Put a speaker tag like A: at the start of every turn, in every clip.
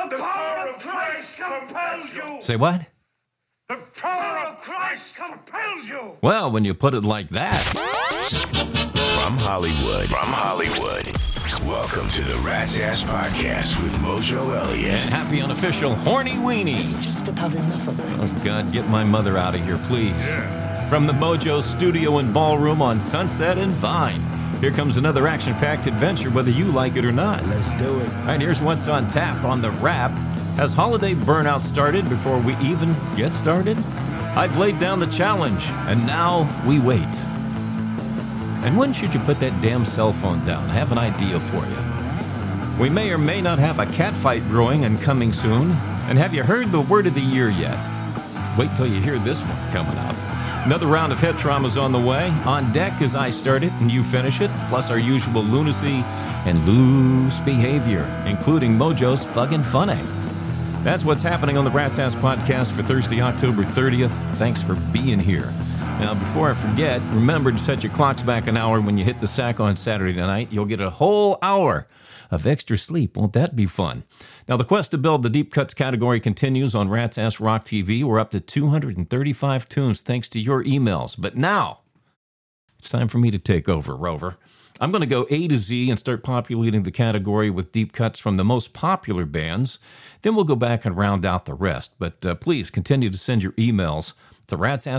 A: The power of Christ compels you.
B: Say what?
A: The power of Christ compels you.
B: Well, when you put it like that.
C: From Hollywood. Welcome to the Rat's Ass Podcast with Mojo Elliott.
B: And happy unofficial horny weenie.
D: It's just about enough of that.
B: Oh, God, get my mother out of here, please. From the Mojo Studio and Ballroom on Sunset and Vine. Here comes another action-packed adventure, whether you like it or not.
D: Let's do it.
B: All right, here's what's on tap on the Wrap. Has holiday burnout started before we even get started? I've laid down the challenge, and now we wait. And when should you put that damn cell phone down? I have an idea for you. We may or may not have a cat fight brewing and coming soon. And have you heard the word of the year yet? Wait till you hear this one coming up. Another round of head trauma's on the way. On deck as I start it and you finish it, plus our usual lunacy and loose behavior, including Mojo's fucking funny. That's what's happening on the Rat's Ass Podcast for Thursday, October 30th. Thanks for being here. Now, before I forget, remember to set your clocks back an hour when you hit the sack on Saturday night. You'll get a whole hour of extra sleep. Won't that be fun? Now, the quest to build the Deep Cuts category continues on Rat's Ass Rock TV. We're up to 235 tunes thanks to your emails. But now, it's time for me to take over, Rover. I'm going to go A to Z and start populating the category with deep cuts from the most popular bands. Then we'll go back and round out the rest. But please continue to send your emails to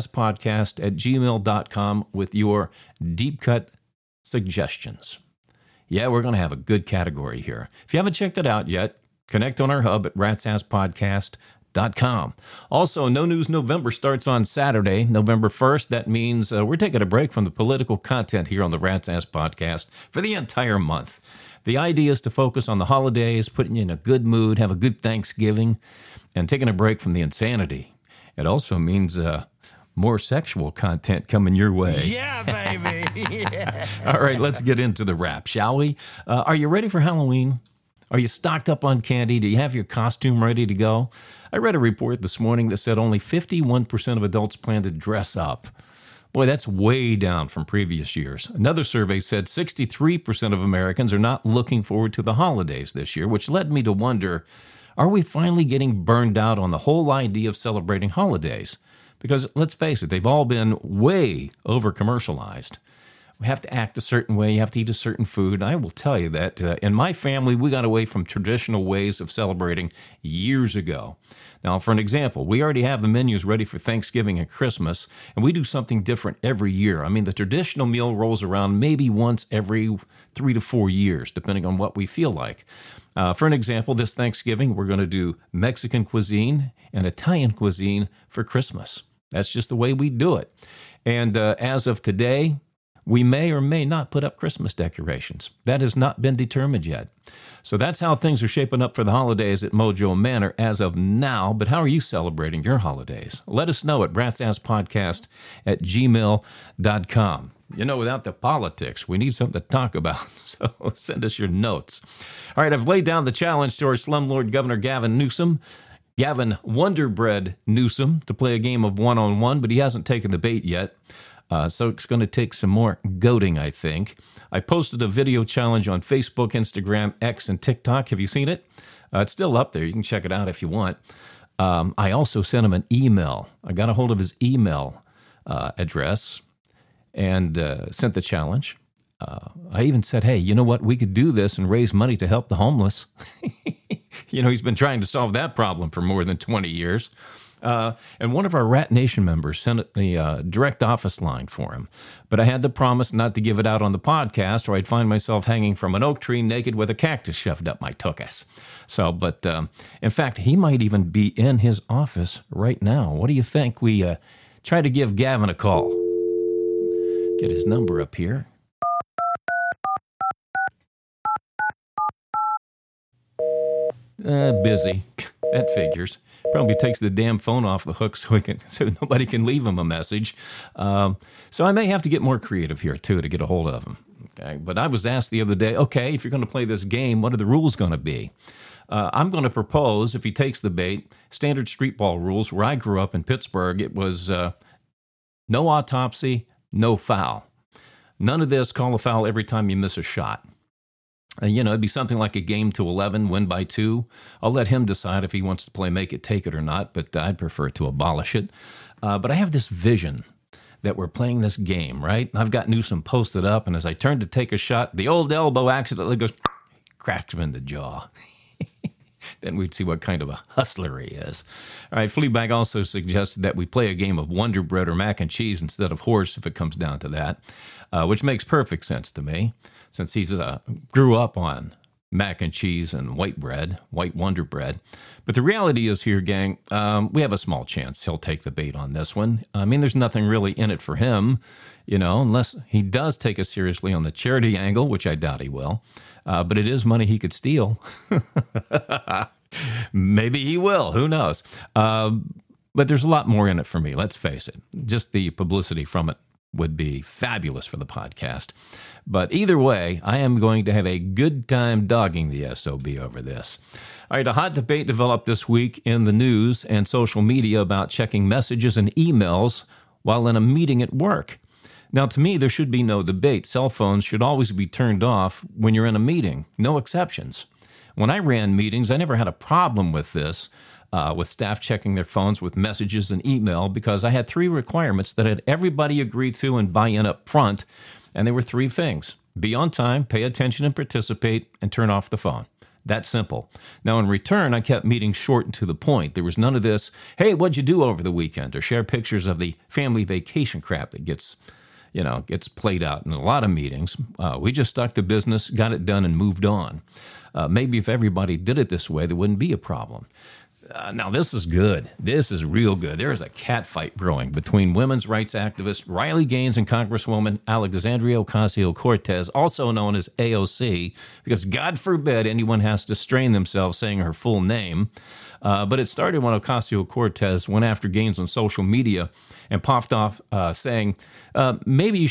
B: ratsasspodcast@gmail.com with your deep cut suggestions. Yeah, we're going to have a good category here. If you haven't checked it out yet, connect on our hub at ratsasspodcast.com. Also, No News November starts on Saturday, November 1st. That means we're taking a break from the political content here on the Rat's Ass Podcast for the entire month. The idea is to focus on the holidays, putting you in a good mood, have a good Thanksgiving, and taking a break from the insanity. It also means more sexual content coming your way.
D: Yeah, baby. Yeah.
B: All right, let's get into the Wrap, shall we? Are you ready for Halloween? Are you stocked up on candy? Do you have your costume ready to go? I read a report this morning that said only 51% of adults plan to dress up. Boy, that's way down from previous years. Another survey said 63% of Americans are not looking forward to the holidays this year, which led me to wonder, are we finally getting burned out on the whole idea of celebrating holidays? Because let's face it, they've all been way over-commercialized. We have to act a certain way. You have to eat a certain food. I will tell you that in my family, we got away from traditional ways of celebrating years ago. Now, for an example, we already have the menus ready for Thanksgiving and Christmas, and we do something different every year. I mean, the traditional meal rolls around maybe once every 3 to 4 years, depending on what we feel like. For an example, this Thanksgiving, we're going to do Mexican cuisine and Italian cuisine for Christmas. That's just the way we do it. And as of today, we may or may not put up Christmas decorations. That has not been determined yet. So that's how things are shaping up for the holidays at Mojo Manor as of now. But how are you celebrating your holidays? Let us know at ratsasspodcast@gmail.com. You know, without the politics, we need something to talk about. So send us your notes. All right, I've laid down the challenge to our slumlord Governor Gavin Wonderbread Newsom, to play a game of one-on-one, but he hasn't taken the bait yet. So it's going to take some more goading, I think. I posted a video challenge on Facebook, Instagram, X, and TikTok. Have you seen it? It's still up there. You can check it out if you want. I also sent him an email. I got a hold of his email address and sent the challenge. I even said, hey, you know what? We could do this and raise money to help the homeless. You know, he's been trying to solve that problem for more than 20 years. And one of our Rat Nation members sent the direct office line for him. But I had the promise not to give it out on the podcast, or I'd find myself hanging from an oak tree naked with a cactus shoved up my tuchus. So, but in fact, he might even be in his office right now. What do you think? We try to give Gavin a call. Get his number up here. Busy. That figures. Probably takes the damn phone off the hook so nobody can leave him a message. So I may have to get more creative here, too, to get a hold of him. Okay? But I was asked the other day, okay, if you're going to play this game, what are the rules going to be? I'm going to propose, if he takes the bait, standard street ball rules. Where I grew up in Pittsburgh, it was no autopsy, no foul. None of this, call a foul every time you miss a shot. It'd be something like a game to 11, win by 2. I'll let him decide if he wants to play make it, take it or not, but I'd prefer to abolish it. But I have this vision that we're playing this game, right? I've got Newsom posted up, and as I turn to take a shot, the old elbow accidentally goes, cracks him in the jaw. Then we'd see what kind of a hustler he is. All right, Fleabag also suggested that we play a game of Wonder Bread or mac and cheese instead of horse if it comes down to that, which makes perfect sense to me, since he's grew up on mac and cheese and white bread, white Wonder Bread. But the reality is here, gang, we have a small chance he'll take the bait on this one. I mean, there's nothing really in it for him, unless he does take us seriously on the charity angle, which I doubt he will. But it is money he could steal. Maybe he will. Who knows? But there's a lot more in it for me. Let's face it. Just the publicity from it would be fabulous for the podcast. But either way, I am going to have a good time dogging the SOB over this. All right, a hot debate developed this week in the news and social media about checking messages and emails while in a meeting at work. Now, to me, there should be no debate. Cell phones should always be turned off when you're in a meeting. No exceptions. When I ran meetings, I never had a problem with this, with staff checking their phones with messages and email, because I had 3 requirements that had everybody agree to and buy in up front, and they were 3 things. Be on time, pay attention and participate, and turn off the phone. That simple. Now, in return, I kept meetings short and to the point. There was none of this, hey, what'd you do over the weekend? Or share pictures of the family vacation crap that gets played out in a lot of meetings. We just stuck to business, got it done, and moved on. Maybe if everybody did it this way, there wouldn't be a problem. Now, this is good. This is real good. There is a catfight brewing between women's rights activist Riley Gaines and Congresswoman Alexandria Ocasio-Cortez, also known as AOC, because God forbid anyone has to strain themselves saying her full name. But it started when Ocasio-Cortez went after Gaines on social media and popped off saying, maybe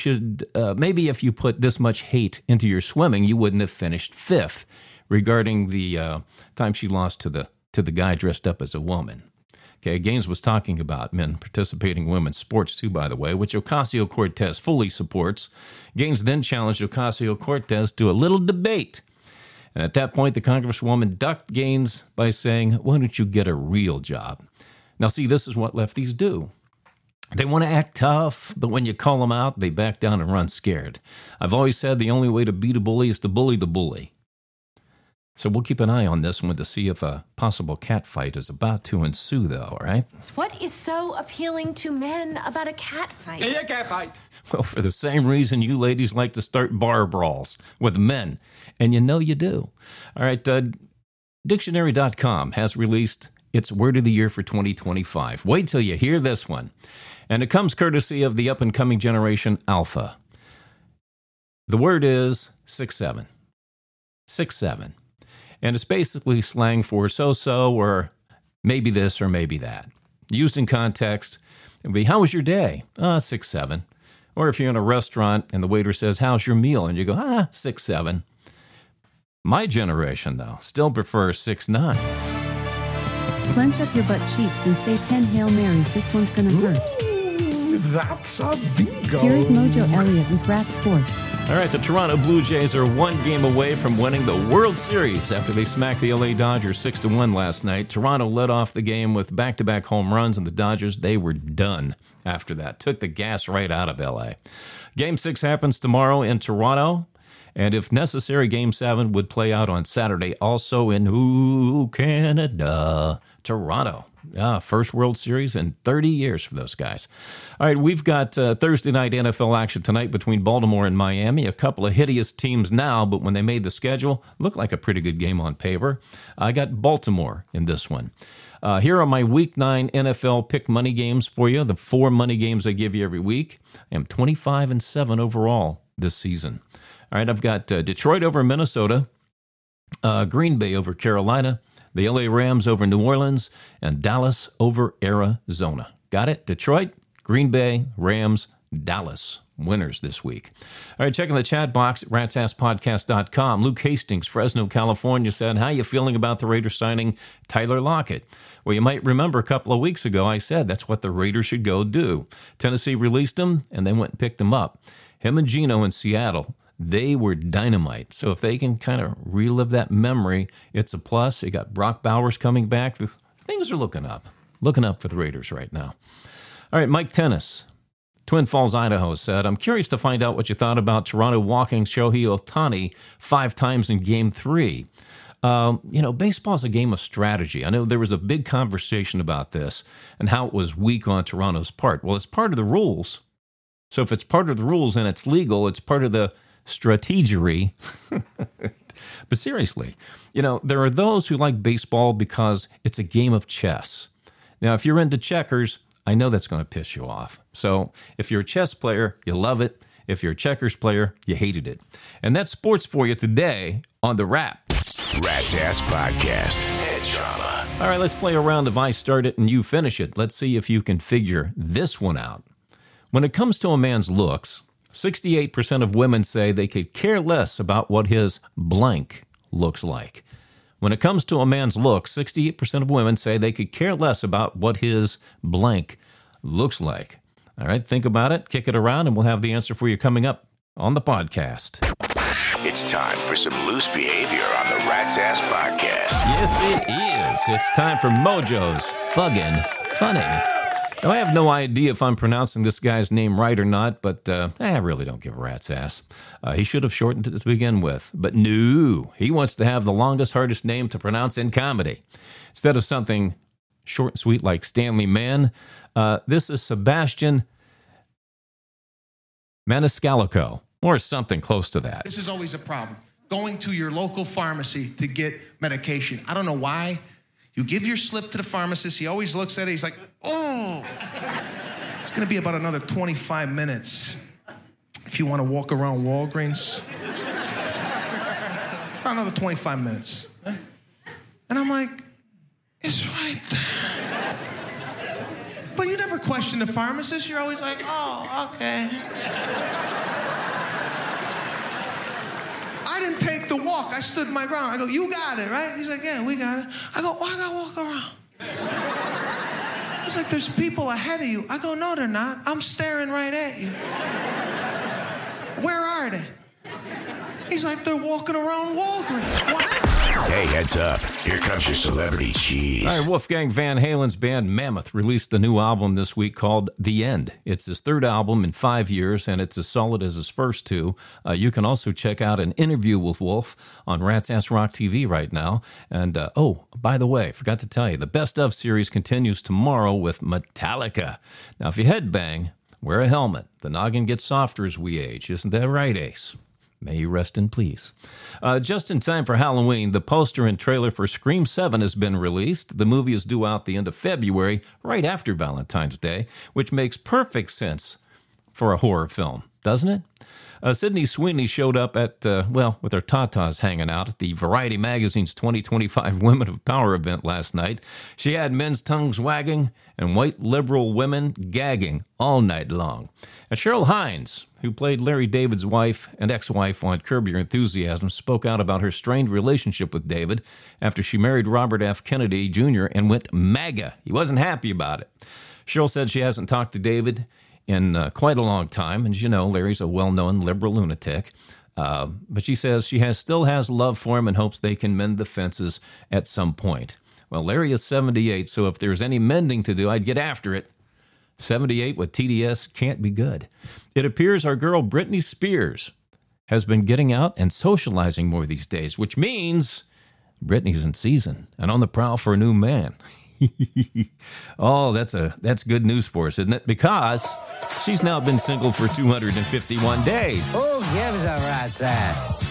B: if you put this much hate into your swimming, you wouldn't have finished 5th, regarding the time she lost to the guy dressed up as a woman. Okay, Gaines was talking about men participating in women's sports too, by the way, which Ocasio-Cortez fully supports. Gaines then challenged Ocasio-Cortez to a little debate. And at that point, the Congresswoman ducked Gaines by saying, why don't you get a real job? Now, see, this is what lefties do. They want to act tough, but when you call them out, they back down and run scared. I've always said the only way to beat a bully is to bully the bully. So we'll keep an eye on this one to see if a possible catfight is about to ensue, though, all right?
E: What is so appealing to men about a catfight?
A: Yeah, catfight.
B: Well, for the same reason you ladies like to start bar brawls with men. And you do. All right, Dictionary.com has released its word of the year for 2025. Wait till you hear this one. And it comes courtesy of the up-and-coming generation Alpha. The word is 6'7". 6'7". And it's basically slang for so-so or maybe this or maybe that. Used in context, it would be, how was your day? 6'7". Or if you're in a restaurant and the waiter says, how's your meal? And you go, 6'7". My generation, though, still prefers 6'9".
F: Clench up your butt cheeks and say 10 Hail Marys. This one's gonna hurt.
A: That's a bingo.
F: Here's Mojo Elliott with Rat Sports.
B: All right, the Toronto Blue Jays are 1 game away from winning the World Series after they smacked the LA Dodgers 6-1 last night. Toronto led off the game with back-to-back home runs, and the Dodgers, they were done after that. Took the gas right out of LA. Game 6 happens tomorrow in Toronto. And if necessary, Game 7 would play out on Saturday, also in Canada, Toronto. First World Series in 30 years for those guys. All right, we've got Thursday night NFL action tonight between Baltimore and Miami. A couple of hideous teams now, but when they made the schedule, looked like a pretty good game on paper. I got Baltimore in this one. Here are my Week 9 NFL pick money games for you, the 4 money games I give you every week. I am 25-7 overall this season. All right, I've got Detroit over Minnesota, Green Bay over Carolina, the LA Rams over New Orleans, and Dallas over Arizona. Got it? Detroit, Green Bay, Rams, Dallas. Winners this week. All right, checking the chat box at ratsasspodcast.com. Luke Hastings, Fresno, California, said, how you feeling about the Raiders signing Tyler Lockett? Well, you might remember a couple of weeks ago I said that's what the Raiders should go do. Tennessee released him, and they went and picked him up. Him and Geno in Seattle. they were dynamite. So if they can kind of relive that memory, it's a plus. You got Brock Bowers coming back. Things are looking up for the Raiders right now. All right, Mike Tennis, Twin Falls, Idaho, said, I'm curious to find out what you thought about Toronto walking Shohei Ohtani 5 times in Game 3. Baseball is a game of strategy. I know there was a big conversation about this and how it was weak on Toronto's part. Well, it's part of the rules. So if it's part of the rules and it's legal, it's part of the strategery. But seriously, there are those who like baseball because it's a game of chess. Now, if you're into checkers, I know that's going to piss you off. So if you're a chess player, you love it. If you're a checkers player, you hated it. And that's sports for you today on The Wrap.
C: Rat's Ass Podcast. Head trauma.
B: All right, let's play a round of I start it and you finish it. Let's see if you can figure this one out. When it comes to a man's looks, 68% of women say they could care less about what his blank looks like. When it comes to a man's looks, 68% of women say they could care less about what his blank looks like. All right, think about it, kick it around, and we'll have the answer for you coming up on the podcast.
C: It's time for some loose behavior on the Rat's Ass Podcast.
B: Yes, it is. It's time for Mojo's Fuggin' Funny. Now, I have no idea if I'm pronouncing this guy's name right or not, but I really don't give a rat's ass. He should have shortened it to begin with. But no, he wants to have the longest, hardest name to pronounce in comedy. Instead of something short and sweet like Stanley Mann, this is Sebastian Maniscalco, or something close to that.
G: This is always a problem. Going to your local pharmacy to get medication. I don't know why. You give your slip to the pharmacist. He always looks at it. He's like, oh. It's going to be about another 25 minutes. If you want to walk around Walgreens. About another 25 minutes. And I'm like, it's right there. But you never question the pharmacist. You're always like, oh, okay. I didn't take the walk. I stood my ground. I go, you got it, right? He's like, yeah, we got it. I go, why I gotta walk around? He's like, there's people ahead of you. I go, no, they're not. I'm staring right at you. Where are they? He's like, they're walking around Walgreens. What?
C: Hey, heads up. Here comes your celebrity cheese.
B: All right, Wolfgang Van Halen's band Mammoth released a new album this week called The End. It's his third album in 5 years, and it's as solid as his first two. You can also check out an interview with Wolf on Rat's Ass Rock TV right now. And, by the way, forgot to tell you, the Best Of series continues tomorrow with Metallica. Now, if you headbang, wear a helmet. The noggin gets softer as we age. Isn't that right, Ace? May you rest in peace. Just in time for Halloween, the poster and trailer for Scream 7 has been released. The movie is due out the end of February, right after Valentine's Day, which makes perfect sense for a horror film, doesn't it? Sydney Sweeney showed up at, with her tatas hanging out at the Variety Magazine's 2025 Women of Power event last night. She had men's tongues wagging and white liberal women gagging all night long. And Cheryl Hines, who played Larry David's wife and ex-wife on Curb Your Enthusiasm, spoke out about her strained relationship with David after she married Robert F. Kennedy Jr. and went MAGA. He wasn't happy about it. Cheryl said she hasn't talked to David in quite a long time. And, Larry's a well-known liberal lunatic. But she says she still has love for him and hopes they can mend the fences at some point. Well, Larry is 78, so if there's any mending to do, I'd get after it. 78 with TDS can't be good. It appears our girl Britney Spears has been getting out and socializing more these days, which means Britney's in season and on the prowl for a new man. Oh, that's good news for us, isn't it? Because she's now been single for 251 days.
D: Who gives a rat's ass?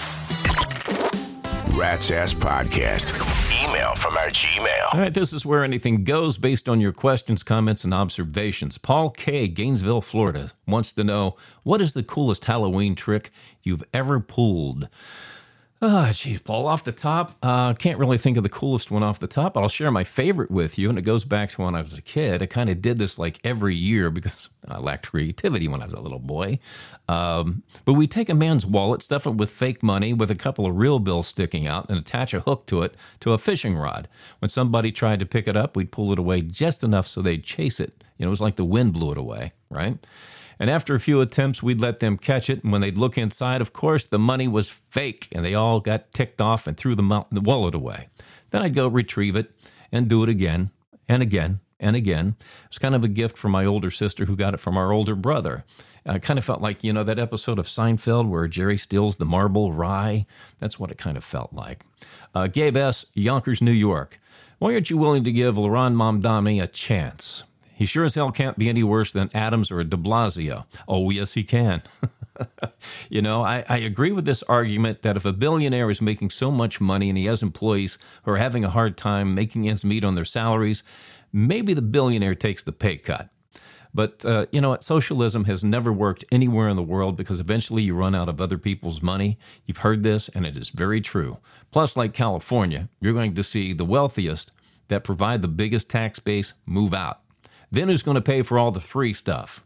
C: Rat's Ass Podcast. Email from our Gmail.
B: All right, this is where anything goes based on your questions, comments, and observations. Paul K., Gainesville, Florida, wants to know, what is the coolest Halloween trick you've ever pulled? Geez, Paul, off the top, can't really think of the coolest one off the top, but I'll share my favorite with you, and it goes back to when I was a kid. I kind of did this like every year because I lacked creativity when I was a little boy. But we take a man's wallet, stuff it with fake money with a couple of real bills sticking out, and attach a hook to it to a fishing rod. When somebody tried to pick it up, we'd pull it away just enough so they'd chase it. It was like the wind blew it away, right? And after a few attempts, we'd let them catch it. And when they'd look inside, of course, the money was fake. And they all got ticked off and threw the wallet away. Then I'd go retrieve it and do it again and again and again. It's kind of a gift from my older sister who got it from our older brother. I kind of felt like, you know, that episode of Seinfeld where Jerry steals the marble rye. That's what it kind of felt like. Gabe S., Yonkers, New York. Why aren't you willing to give Laurent Mamdani a chance? He sure as hell can't be any worse than Adams or de Blasio. Oh, yes, he can. You know, I agree with this argument that if a billionaire is making so much money and he has employees who are having a hard time making ends meet on their salaries, maybe the billionaire takes the pay cut. But, you know what, socialism has never worked anywhere in the world because eventually you run out of other people's money. You've heard this, and it is very true. Plus, like California, you're going to see the wealthiest that provide the biggest tax base move out. Then who's going to pay for all the free stuff?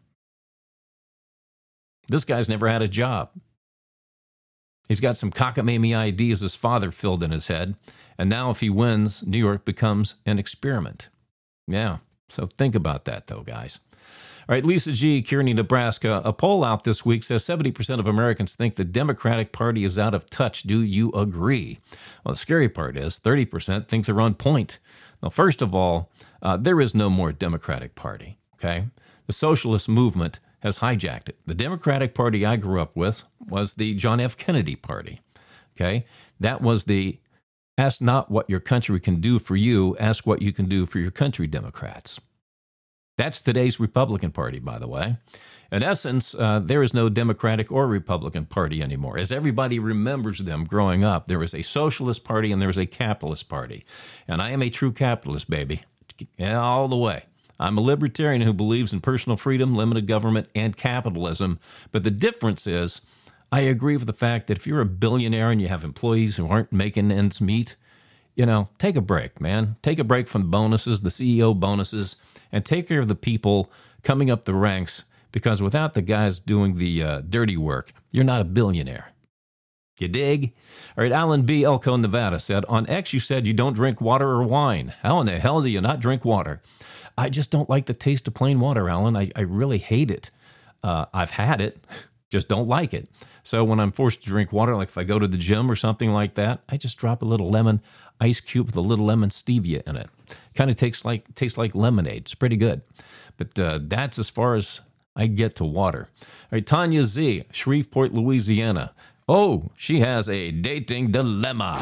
B: This guy's never had a job. He's got some cockamamie ideas his father filled in his head, and now if he wins, New York becomes an experiment. Yeah, so think about that, though, guys. All right, Lisa G., Kearney, Nebraska. A poll out this week says 70% of Americans think the Democratic Party is out of touch. Do you agree? Well, the scary part is 30% think they're on point. Now, first of all, there is no more Democratic Party, okay? The socialist movement has hijacked it. The Democratic Party I grew up with was the John F. Kennedy Party, okay? That was the ask not what your country can do for you, ask what you can do for your country Democrats. That's today's Republican Party, by the way. In essence, there is no Democratic or Republican Party anymore. As everybody remembers them growing up, there was a socialist party and there was a capitalist party. And I am a true capitalist, baby, all the way. I'm a libertarian who believes in personal freedom, limited government, and capitalism. But the difference is, I agree with the fact that if you're a billionaire and you have employees who aren't making ends meet, you know, take a break, man. Take a break from the bonuses, the CEO bonuses, and take care of the people coming up the ranks, because without the guys doing the dirty work, you're not a billionaire. You dig? All right, Alan B., Elko, Nevada said, on X you said you don't drink water or wine. How in the hell do you not drink water? I just don't like the taste of plain water, Alan. I really hate it. I've had it, just don't like it. So when I'm forced to drink water, like if I go to the gym or something like that, I just drop a little lemon ice cube with a little lemon stevia in it. Kind of tastes like lemonade. It's pretty good. But that's as far as I get to water. All right, Tanya Z., Shreveport, Louisiana. Oh, she has a dating dilemma.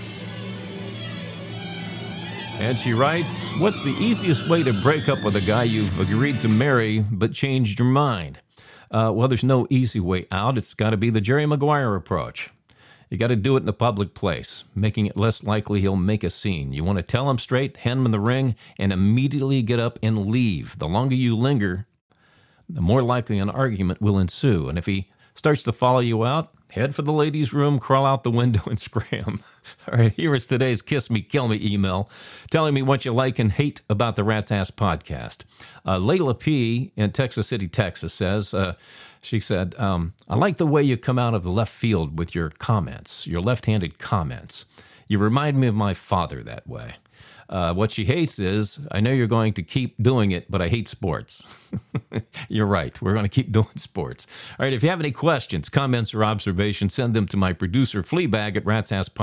B: And she writes, what's the easiest way to break up with a guy you've agreed to marry but changed your mind? Well, there's no easy way out. It's got to be the Jerry Maguire approach. You got to do it in a public place, making it less likely he'll make a scene. You want to tell him straight, hand him in the ring, and immediately get up and leave. The longer you linger, the more likely an argument will ensue. And if he starts to follow you out, head for the ladies' room, crawl out the window, and scram. All right, here is today's Kiss Me, Kill Me email, telling me what you like and hate about the Rat's Ass podcast. Layla P. in Texas City, Texas says, she said, I like the way you come out of the left field with your comments, your left-handed comments. You remind me of my father that way. What she hates is, I know you're going to keep doing it, but I hate sports. You're right. We're going to keep doing sports. All right. If you have any questions, comments, or observations, send them to my producer, Fleabag, at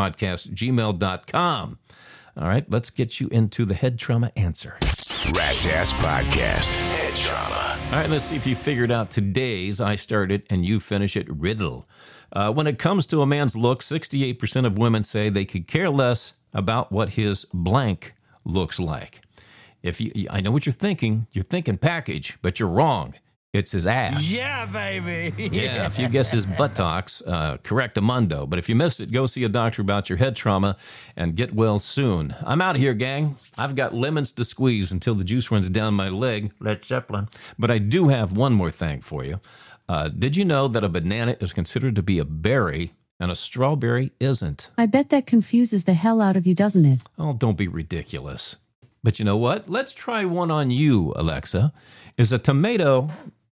B: ratsaspodcast@gmail.com. All right. Let's get you into the head trauma answer.
C: Rat's Ass Podcast. Head trauma.
B: All right. Let's see if you figured out today's I Start It and You Finish It riddle. When it comes to a man's look, 68% of women say they could care less about what his blank looks like. I know what you're thinking. You're thinking package, but you're wrong. It's his ass.
D: Yeah, baby.
B: Yeah, if you guess his buttocks, correctamundo. But if you missed it, go see a doctor about your head trauma and get well soon. I'm out of here, gang. I've got lemons to squeeze until the juice runs down my leg. Led Zeppelin. But I do have one more thing for you. Did you know that a banana is considered to be a berry and a strawberry isn't?
F: I bet that confuses the hell out of you, doesn't it?
B: Oh, don't be ridiculous. But you know what? Let's try one on you, Alexa. Is a tomato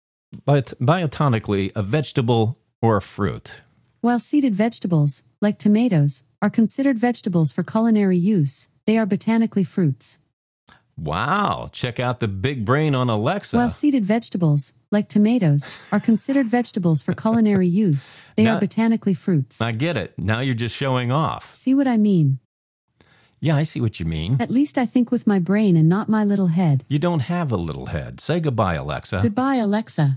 B: biotonically a vegetable or a fruit?
F: While seeded vegetables, like tomatoes, are considered vegetables for culinary use, they are botanically fruits.
B: Wow. Check out the big brain on Alexa.
F: While seeded vegetables, like tomatoes, are considered vegetables for culinary use, they
B: Now-
F: are botanically fruits.
B: I get it. Now you're just showing off.
F: See what I mean?
B: Yeah, I see what you mean.
F: At least I think with my brain and not my little head.
B: You don't have a little head. Say goodbye, Alexa.
F: Goodbye, Alexa.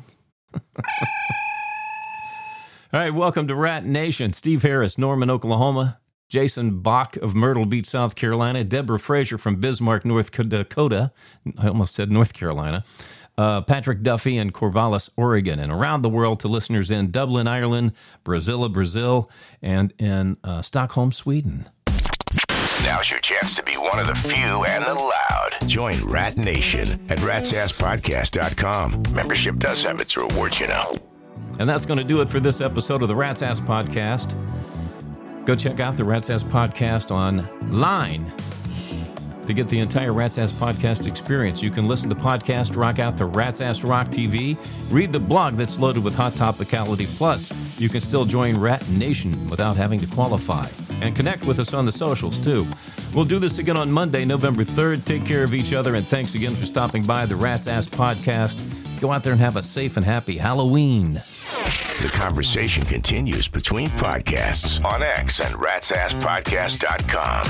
B: All right, welcome to Rat Nation. Steve Harris, Norman, Oklahoma. Jason Bach of Myrtle Beach, South Carolina. Deborah Fraser from Bismarck, North Dakota. I almost said North Carolina. Patrick Duffy in Corvallis, Oregon. And around the world to listeners in Dublin, Ireland, Brazil, and in Stockholm, Sweden.
C: Now's your chance to be one of the few and the loud. Join Rat Nation at ratsasspodcast.com. Membership does have its rewards, you know.
B: And that's going to do it for this episode of the Rat's Ass Podcast. Go check out the Rat's Ass Podcast online to get the entire Rat's Ass Podcast experience. You can listen to Podcast Rock out to Rat's Ass Rock TV, read the blog that's loaded with hot topicality, plus you can still join Rat Nation without having to qualify, and connect with us on the socials too. We'll do this again on Monday, November 3rd. Take care of each other, and thanks again for stopping by the Rat's Ass Podcast. Go out there and have a safe and happy Halloween.
C: The conversation continues between podcasts on X and ratsasspodcast.com.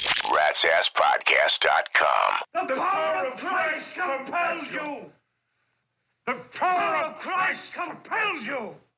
C: ratsasspodcast.com.
A: The power of Christ compels you. The power of Christ compels you.